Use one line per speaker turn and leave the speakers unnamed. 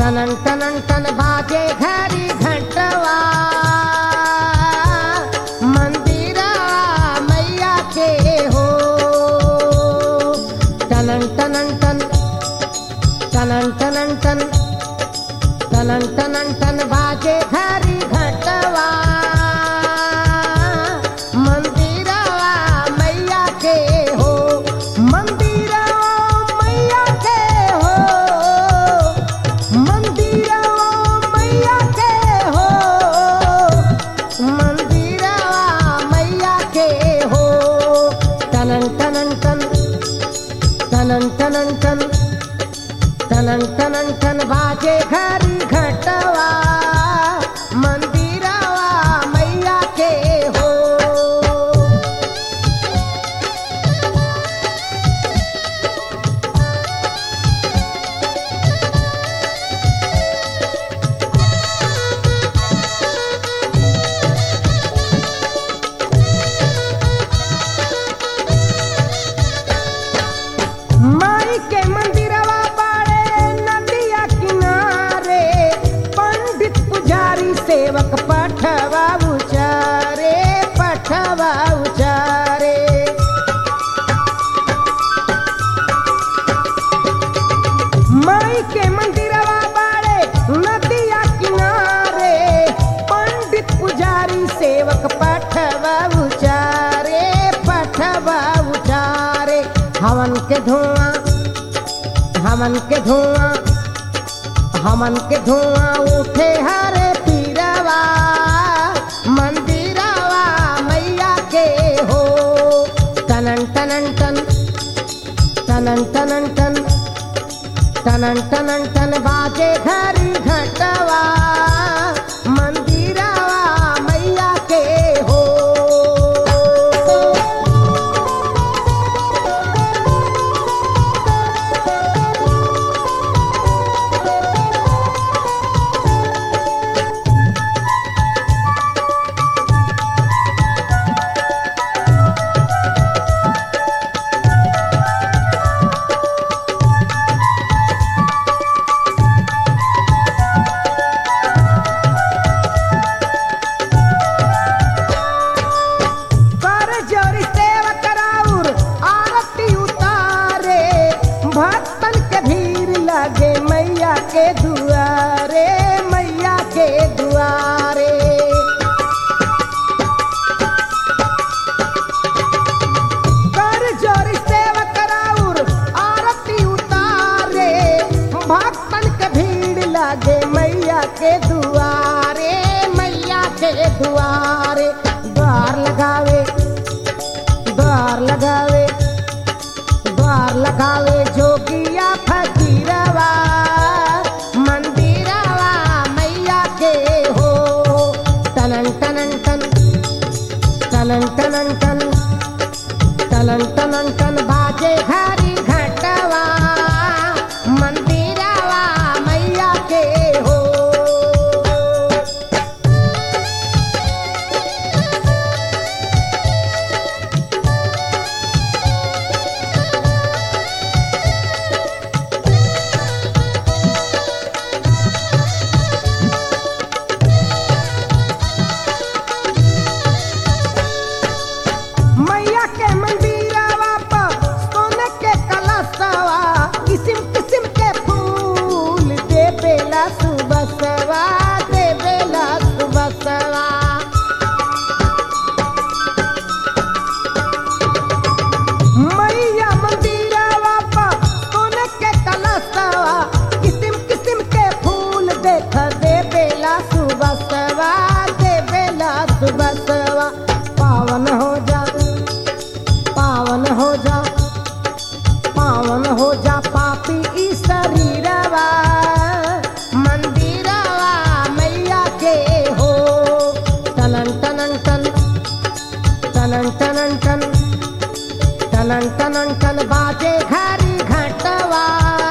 टनन टनन टन बाजे घड़ी घंटवा मंदिरा मैया के हो। टनन टनन टन टनन टनन टन टनन टनन टन बाजे घड़ी घंटवा मंदिरा मैया के हो। मंदिरा मैया के हो, मंदिरा मैया के हो, मंदिरा मैया के हो। टनन टनन टन टनन टनन टन टनन टनन टन बाजे घड़ी घंटवा मंदिरा मैया के हो। माई के मंदिरवा बाड़े नदिया किनारे, पंडित पुजारी सेवक पठवा उचारे, पठवा उचारे। माई के मंदिरवा बाड़े नदिया किनारे, पंडित पुजारी सेवक पठवा उचारे, पठवा उचारे। हवन के धुआं, हवन के धुआं, हवन के धुआं उठे हरे पीरवा मंदिरवा मैया के हो। टनन टनन टन टनन टनन टन टनन टनन टन बाजे घड़ी घंटवा मंदिरवा मैया के हो। कर जोरी सेवक राउर आरती उतारे, भक्तन के भीड़ लगे मैया के दुआरे, मैया के दुआरे। कर जोरी सेवक राउर आरती उतारे, भक्तन के भीड़ लगे मैया के दुआरे, मैया के दुआरे। द्वार लगावे, द्वार लगावे, द्वार लगावे जोगिया फकीरवा मंदिरवा मैया के हो। टनन टनन टन टनन टनन टन टनन टनन टन बाजे घड़ी घंटवा मंदिरवा मैया के हो। मैया के मंदिरवा पर सोने के कलशवा, किस्म किस्म के फूल देवेला सुबसवा, देवेला सुबसवा। मैया मंदिरवा पर सोने के कलशवा, किस्म किस्म के फूल देख देवेला सुबसवा, देवेला सुबसवा। पावन हो जा, पावन हो जा, पावन हो जा पापी ई शरीरवा मंदिरवा मैया के हो। टनन टनन टन टनन टनन टन टनन टनन टन बाजे घड़ी घंटवा